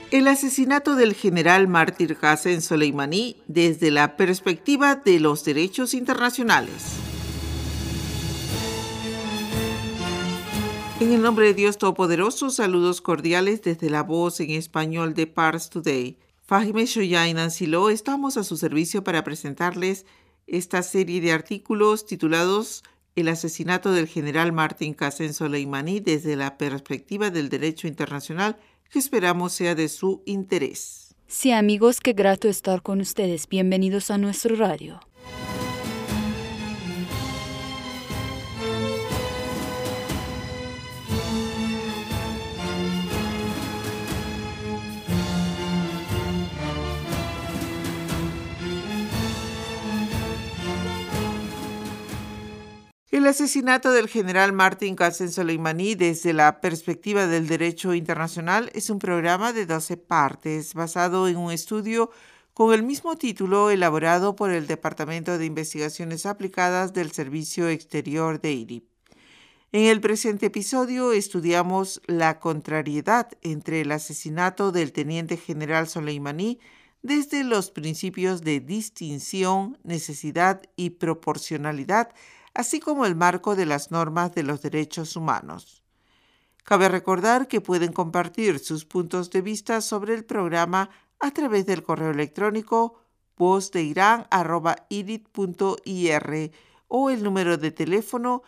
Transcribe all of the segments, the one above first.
El asesinato del general mártir Qasem Soleimani desde la perspectiva de los derechos internacionales. En el nombre de Dios Todopoderoso, saludos cordiales desde la voz en español de Pars Today. Fahime Shoya y Nancy Lo estamos a su servicio para presentarles esta serie de artículos titulados El asesinato del general mártir Qasem Soleimani desde la perspectiva del derecho internacional, que esperamos sea de su interés. Sí, amigos, qué grato estar con ustedes. Bienvenidos a nuestro radio. El asesinato del general mártir Qasem Soleimani desde la perspectiva del derecho internacional es un programa de 12 partes basado en un estudio con el mismo título elaborado por el Departamento de Investigaciones Aplicadas del Servicio Exterior de IRIB. En el presente episodio estudiamos la contrariedad entre el asesinato del teniente general Soleimani desde los principios de distinción, necesidad y proporcionalidad, así como el marco de las normas de los derechos humanos. Cabe recordar que pueden compartir sus puntos de vista sobre el programa a través del correo electrónico vozdeiran@irit.ir o el número de teléfono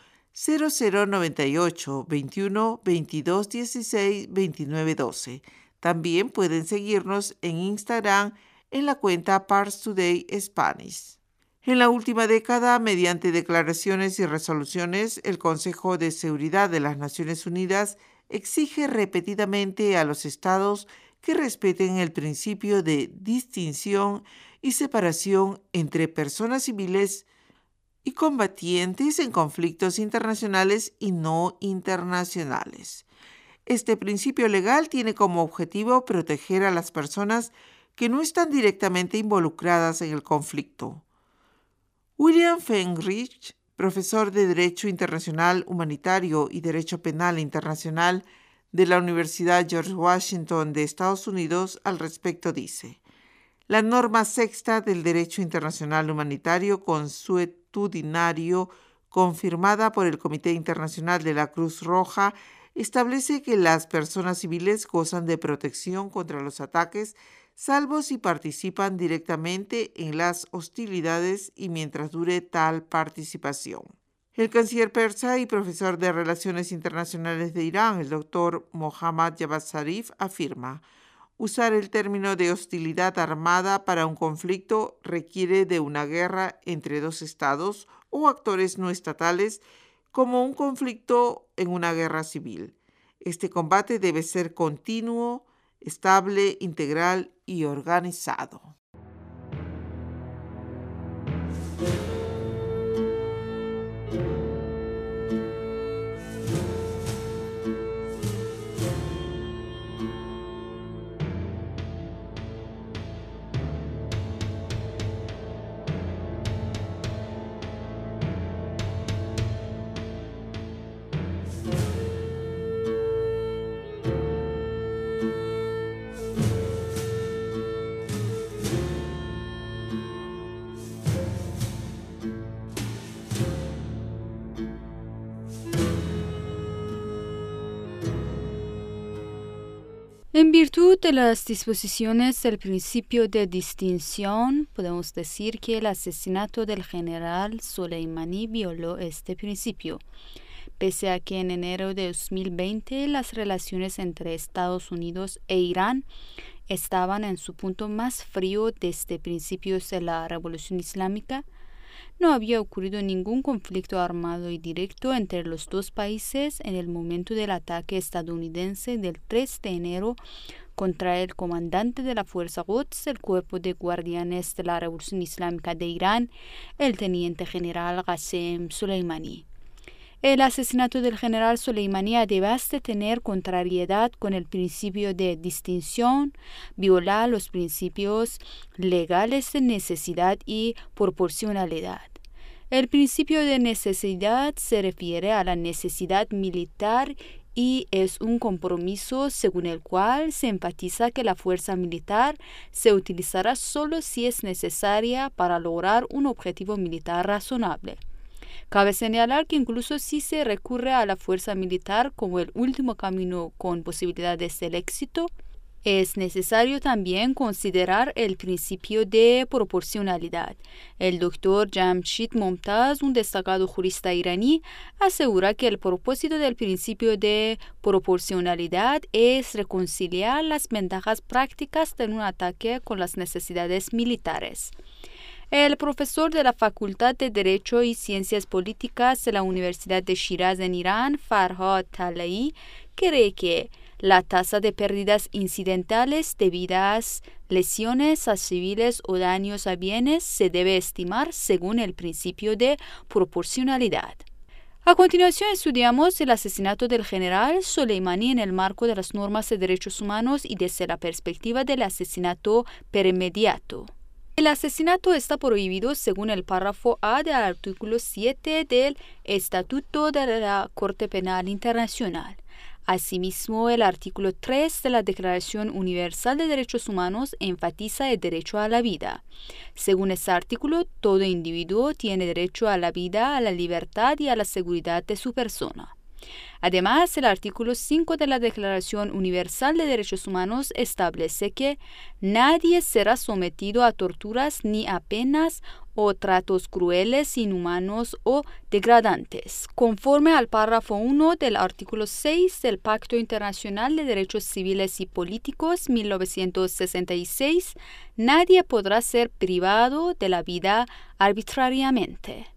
0098 21 22 16 29 12. También pueden seguirnos en Instagram en la cuenta Pars Today Spanish. En la última década, mediante declaraciones y resoluciones, el Consejo de Seguridad de las Naciones Unidas exige repetidamente a los estados que respeten el principio de distinción y separación entre personas civiles y combatientes en conflictos internacionales y no internacionales. Este principio legal tiene como objetivo proteger a las personas que no están directamente involucradas en el conflicto. William Fenrich, profesor de Derecho Internacional Humanitario y Derecho Penal Internacional de la Universidad George Washington de Estados Unidos, al respecto dice: la norma sexta del Derecho Internacional Humanitario Consuetudinario, confirmada por el Comité Internacional de la Cruz Roja, establece que las personas civiles gozan de protección contra los ataques, salvo si participan directamente en las hostilidades y mientras dure tal participación. El canciller persa y profesor de Relaciones Internacionales de Irán, el doctor Mohammad Javad Zarif, afirma: usar el término de hostilidad armada para un conflicto requiere de una guerra entre dos estados o actores no estatales, como un conflicto en una guerra civil. Este combate debe ser continuo, estable, integral y organizado. En virtud de las disposiciones del principio de distinción, podemos decir que el asesinato del general Soleimani violó este principio. Pese a que en enero de 2020 las relaciones entre Estados Unidos e Irán estaban en su punto más frío desde principios de la Revolución Islámica, no había ocurrido ningún conflicto armado y directo entre los dos países en el momento del ataque estadounidense del 3 de enero contra el comandante de la Fuerza Quds, el Cuerpo de Guardianes de la Revolución Islámica de Irán, el teniente general Qasem Soleimani. El asesinato del general Soleimani, además de tener contrariedad con el principio de distinción, viola los principios legales de necesidad y proporcionalidad. El principio de necesidad se refiere a la necesidad militar y es un compromiso según el cual se enfatiza que la fuerza militar se utilizará solo si es necesaria para lograr un objetivo militar razonable. Cabe señalar que incluso si se recurre a la fuerza militar como el último camino con posibilidades del éxito, es necesario también considerar el principio de proporcionalidad. El doctor Jamshid Momtaz, un destacado jurista iraní, asegura que el propósito del principio de proporcionalidad es reconciliar las ventajas prácticas de un ataque con las necesidades militares. El profesor de la Facultad de Derecho y Ciencias Políticas de la Universidad de Shiraz en Irán, Farhad Talai, cree que la tasa de pérdidas incidentales debidas a lesiones a civiles o daños a bienes se debe estimar según el principio de proporcionalidad. A continuación estudiamos el asesinato del general Soleimani en el marco de las normas de derechos humanos y desde la perspectiva del asesinato premeditado. El asesinato está prohibido según el párrafo A del artículo 7 del Estatuto de la Corte Penal Internacional. Asimismo, el artículo 3 de la Declaración Universal de Derechos Humanos enfatiza el derecho a la vida. Según este artículo, todo individuo tiene derecho a la vida, a la libertad y a la seguridad de su persona. Además, el artículo 5 de la Declaración Universal de Derechos Humanos establece que nadie será sometido a torturas ni a penas o tratos crueles, inhumanos o degradantes. Conforme al párrafo 1 del artículo 6 del Pacto Internacional de Derechos Civiles y Políticos 1966, nadie podrá ser privado de la vida arbitrariamente.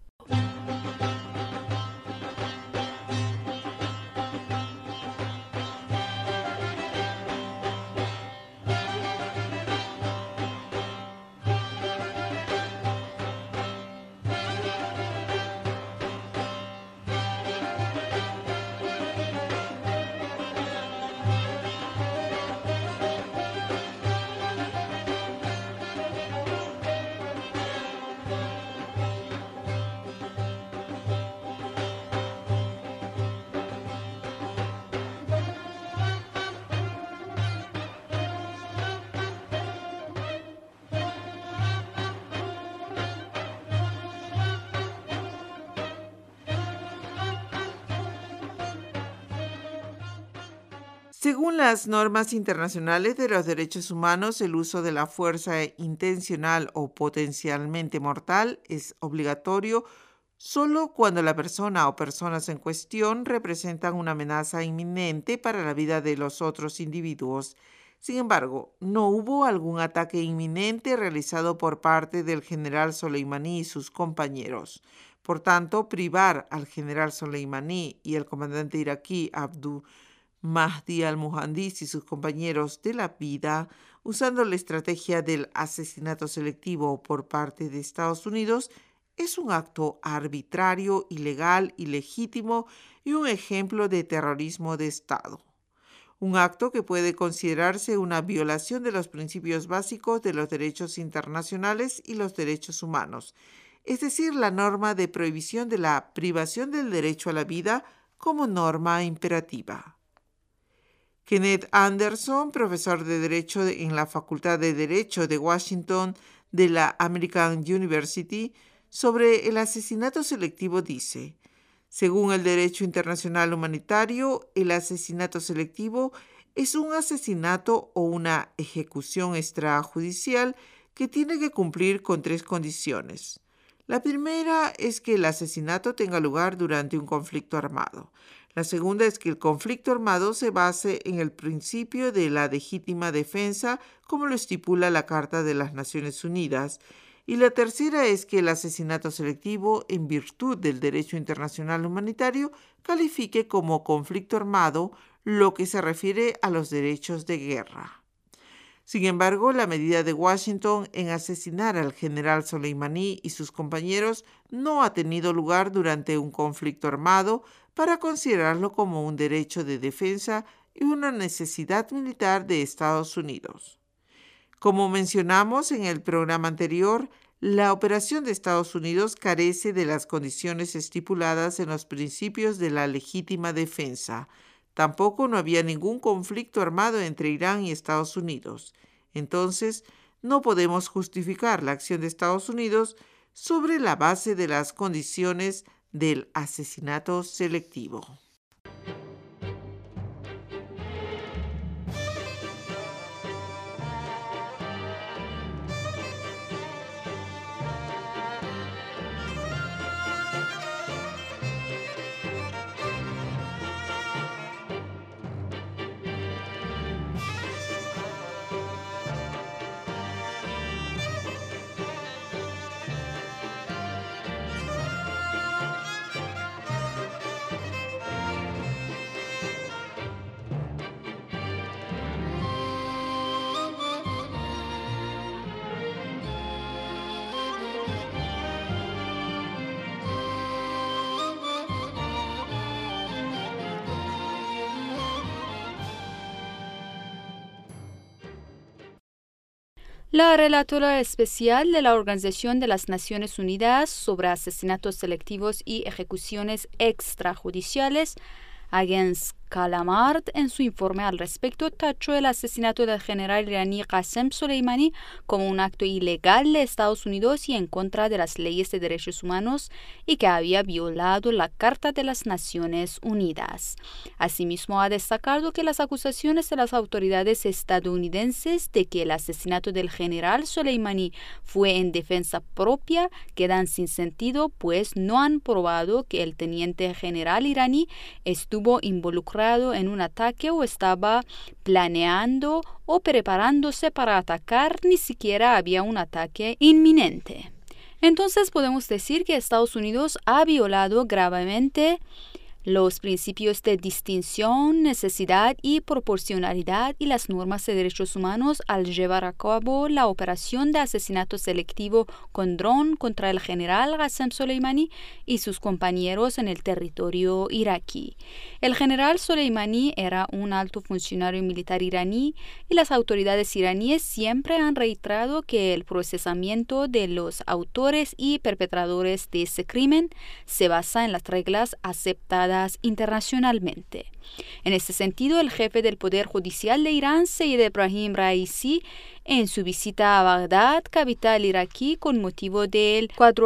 Según las normas internacionales de los derechos humanos, el uso de la fuerza intencional o potencialmente mortal es obligatorio solo cuando la persona o personas en cuestión representan una amenaza inminente para la vida de los otros individuos. Sin embargo, no hubo algún ataque inminente realizado por parte del general Soleimani y sus compañeros. Por tanto, privar al general Soleimani y el comandante iraquí Abdul Mahdi al-Muhandis y sus compañeros de la vida, usando la estrategia del asesinato selectivo por parte de Estados Unidos, es un acto arbitrario, ilegal, ilegítimo y un ejemplo de terrorismo de Estado. Un acto que puede considerarse una violación de los principios básicos de los derechos internacionales y los derechos humanos, es decir, la norma de prohibición de la privación del derecho a la vida como norma imperativa. Kenneth Anderson, profesor de Derecho en la Facultad de Derecho de Washington de la American University, sobre el asesinato selectivo dice: según el derecho internacional humanitario, el asesinato selectivo es un asesinato o una ejecución extrajudicial que tiene que cumplir con 3 condiciones. La primera es que el asesinato tenga lugar durante un conflicto armado. La segunda es que el conflicto armado se base en el principio de la legítima defensa, como lo estipula la Carta de las Naciones Unidas. Y la tercera es que el asesinato selectivo, en virtud del derecho internacional humanitario, califique como conflicto armado lo que se refiere a los derechos de guerra. Sin embargo, la medida de Washington en asesinar al general Soleimani y sus compañeros no ha tenido lugar durante un conflicto armado para considerarlo como un derecho de defensa y una necesidad militar de Estados Unidos. Como mencionamos en el programa anterior, la operación de Estados Unidos carece de las condiciones estipuladas en los principios de la legítima defensa. Tampoco no había ningún conflicto armado entre Irán y Estados Unidos. Entonces, no podemos justificar la acción de Estados Unidos sobre la base de las condiciones del asesinato selectivo. La relatora especial de la Organización de las Naciones Unidas sobre asesinatos selectivos y ejecuciones extrajudiciales, Agnes Kalamard, en su informe al respecto, tachó el asesinato del general iraní Qasem Soleimani como un acto ilegal de Estados Unidos y en contra de las leyes de derechos humanos y que había violado la Carta de las Naciones Unidas. Asimismo, ha destacado que las acusaciones de las autoridades estadounidenses de que el asesinato del general Soleimani fue en defensa propia quedan sin sentido, pues no han probado que el teniente general iraní estuvo involucrado en un ataque o estaba planeando o preparándose para atacar, ni siquiera había un ataque inminente. Entonces podemos decir que Estados Unidos ha violado gravemente los principios de distinción, necesidad y proporcionalidad y las normas de derechos humanos al llevar a cabo la operación de asesinato selectivo con dron contra el general Qasem Soleimani y sus compañeros en el territorio iraquí. El general Soleimani era un alto funcionario militar iraní y las autoridades iraníes siempre han reiterado que el procesamiento de los autores y perpetradores de ese crimen se basa en las reglas aceptadas internacionalmente. En este sentido, el jefe del Poder Judicial de Irán, Sayyid Ebrahim Raisi, en su visita a Bagdad, capital iraquí, con motivo del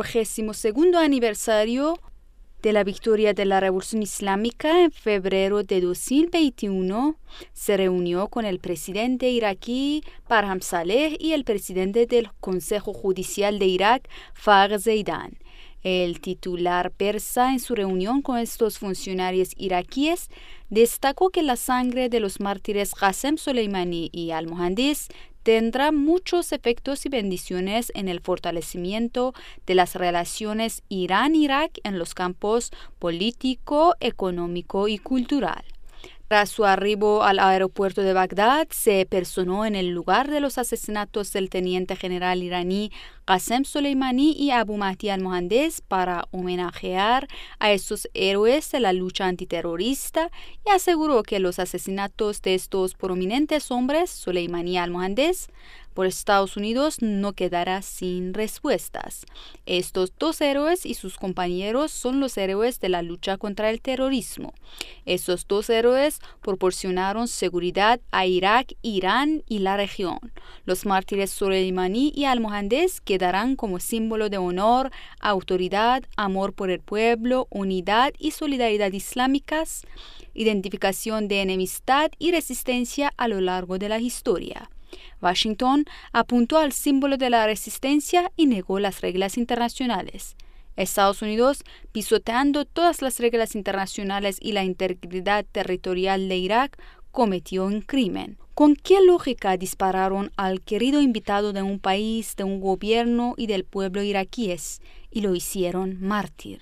42º aniversario de la victoria de la Revolución Islámica en febrero de 2021, se reunió con el presidente iraquí Barham Saleh y el presidente del Consejo Judicial de Irak, Fagh Zeidan. El titular persa, en su reunión con estos funcionarios iraquíes, destacó que la sangre de los mártires Qasem Soleimani y al-Mohandis tendrá muchos efectos y bendiciones en el fortalecimiento de las relaciones Irán-Irak en los campos político, económico y cultural. Tras su arribo al aeropuerto de Bagdad, se personó en el lugar de los asesinatos del teniente general iraní Qasem Soleimani y Abu Mahdi al-Mohandes para homenajear a estos héroes de la lucha antiterrorista y aseguró que los asesinatos de estos prominentes hombres, Soleimani y al-Mohandes, por Estados Unidos no quedará sin respuestas. Estos dos héroes y sus compañeros son los héroes de la lucha contra el terrorismo. Estos dos héroes proporcionaron seguridad a Irak, Irán y la región. Los mártires Soleimani y al-Mohandes quedarán como símbolo de honor, autoridad, amor por el pueblo, unidad y solidaridad islámicas, identificación de enemistad y resistencia a lo largo de la historia. Washington apuntó al símbolo de la resistencia y negó las reglas internacionales. Estados Unidos, pisoteando todas las reglas internacionales y la integridad territorial de Irak, cometió un crimen. ¿Con qué lógica dispararon al querido invitado de un país, de un gobierno y del pueblo iraquíes y lo hicieron mártir?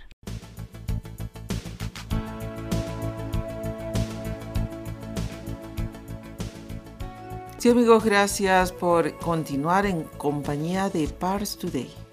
Sí, amigos, gracias por continuar en compañía de Pars Today.